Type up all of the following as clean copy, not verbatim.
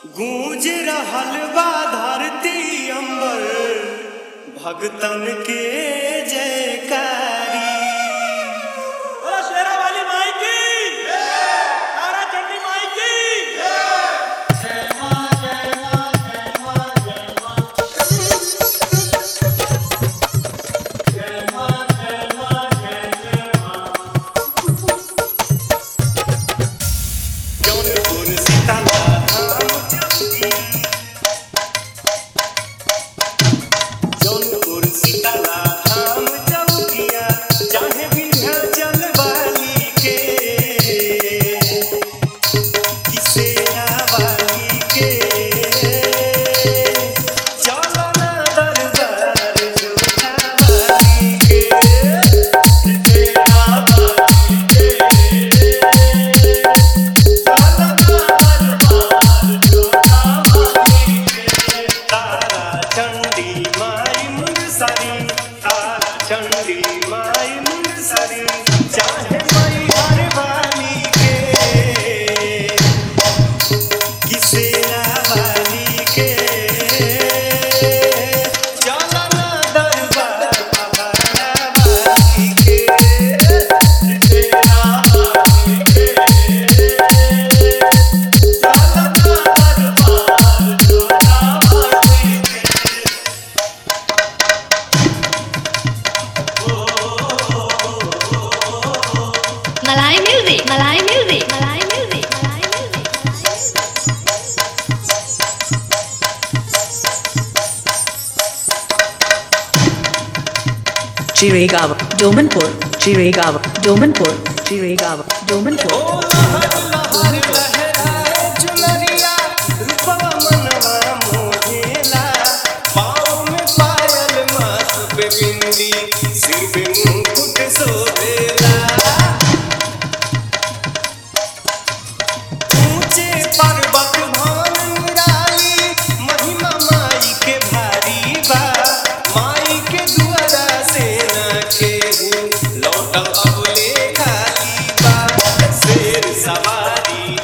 गूंज रहल बा धरती अंबर भगतन के जयकारी। बोलो शेरा वाली माई की तारा चंडी माई की जय मां जय मां जय मां जय मां जय मां जय मां जय मां। जौनपुर सीताला जौनपुर सीताला धाम चौकिया चाहे विंध्याचल वाली के किसेरा वाली के चलो ना दरबार जोधा वाली के किसेरा वाली के चलो ना दरबार जोधा वाली के। तारा चंडी माई मुंगसरी तारा चंडी माई मुंगसरी चाहे माई हर वाली के किसेरा वाली के चलो ना दरबार पहाड़ा वाली के किसेरा वाली के चलो ना दरबार जोधा वाली के। Malay music, Malay music, Malay music, Malay music. Jiregaon, Domanpur, Jiregaon, Domanpur, Jiregaon, Domanpur. लहर लहर लहराए चुनरिया रूपवा मनवा मोहेला पाँव में पायल माथ पे बिंदी सिर पे मुकुट शोभेला। ऊंचे पर्वत भवन निराली महिमा माई के भारी बा माई के दुआरा से न केहू लौटल अबले खाली बा। शेर सवारी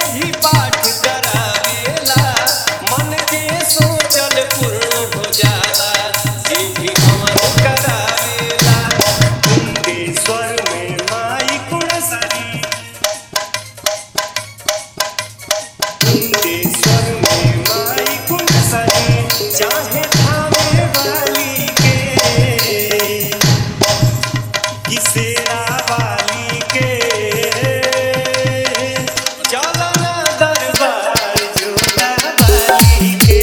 भी पाठ करावेला मन के सोचल पूर्ण हो जाला जे भी हवन करावेला कुंडेश्वर में माई कुणसरी कुंडेश्वर में माई कुणसरी चाहे थामे वाली के किसेरा वाली के चलना दरबार जोता वाली के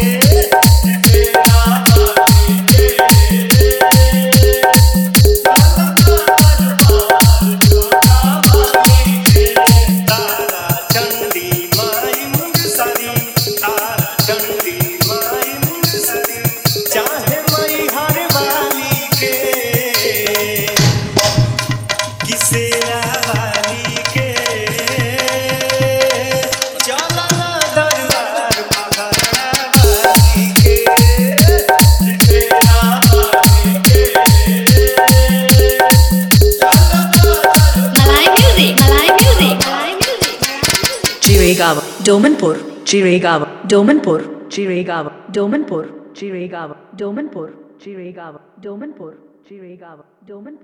तेरा वाली के चलना दरबार जोता वाली के तारा चंडी माई मुंगसरी तारा चंडी माई मुंगसरी चाहे मई हर वाली के किसेरा वाली के चलना दरबार पहाड़ा वाली के तेरा वाली के Malay music, Malay music, Malay music. Jiregaon, Domanpur, Jiregaon, Domanpur, Jiregaon, Domanpur, Jiregaon, Domanpur, Jiregaon, Domanpur, Jiregaon, Domanpur.